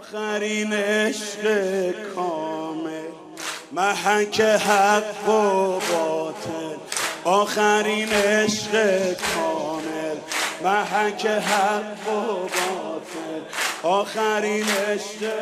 آخرین عشق کامل، محک حق و باطل. آخرین عشق کامل، محک حق و باطل. آخرین عشق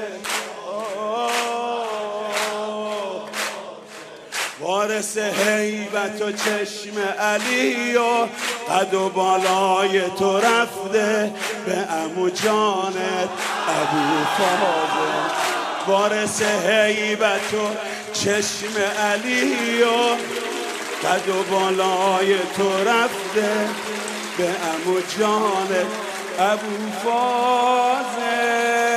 وارث هیبت و چشم علی و قد و بالای تو رفته به عمو جانت ابو فاضل. وارث هیبت و چشم علی و قد و بالای تو رفته به عمو جانت ابو فاضل.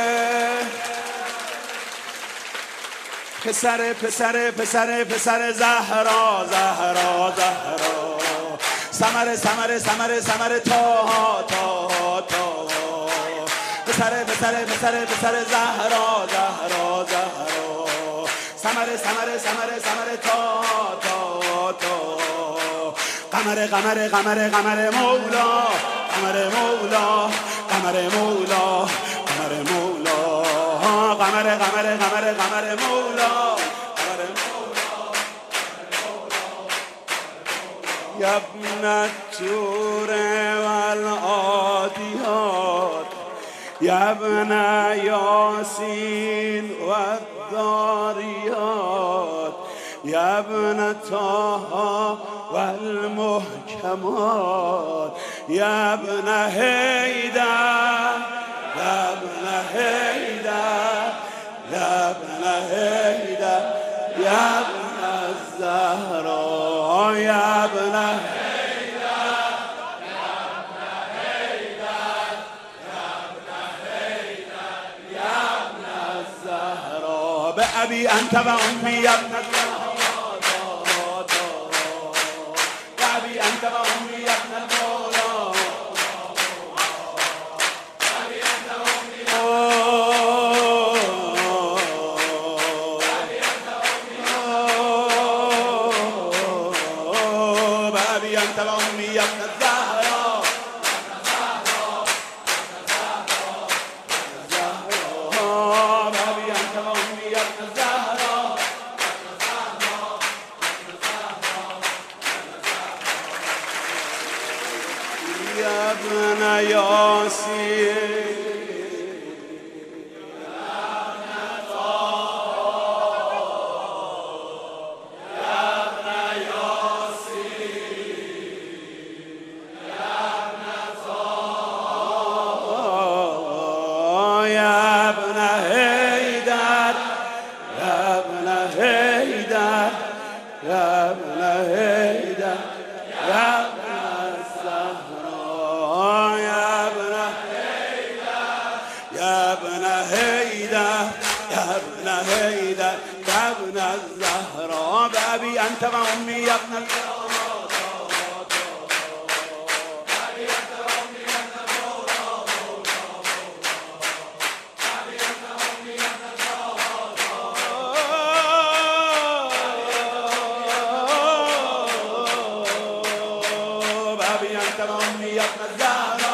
پسر پسر پسر پسر زهرا زهرا زهرا، سمر سمر سمر سمر تاها تاها تاها. پسر پسر پسر پسر زهرا زهرا زهرا، سمر سمر سمر سمر تاها تاها تاها. قمر قمر قمر قمر مولا، قمر مولا، قمر مولا، قمر مولا، قمر قمر قمر قمر مولا، قمر مولا. یا ابن الطور والعادیات، یا ابن یاسین والذاریات، یا ابن طه والمحکمات، یا ابن حیدر، یا ابن حیدر، یا ابن حیدر، یا ابن الزهرا، یا ابن حیدر، یا ابن حیدر، یا ابن حیدر، یا ابن الزهرا. بأبي أنت وأمي يا ابن الزهرا، بأبي أنت وأمي يا ابن المولى. يا ابن ياسين، يا ابن هيدر، يا ابن الزهراء، يا ابن هيدر، يا ابن هيدر، يا ابن هيدر، يا ابن الزهراء. بأبي أنت وأمي يا ابن الزهراء، يا ابن الزهراء.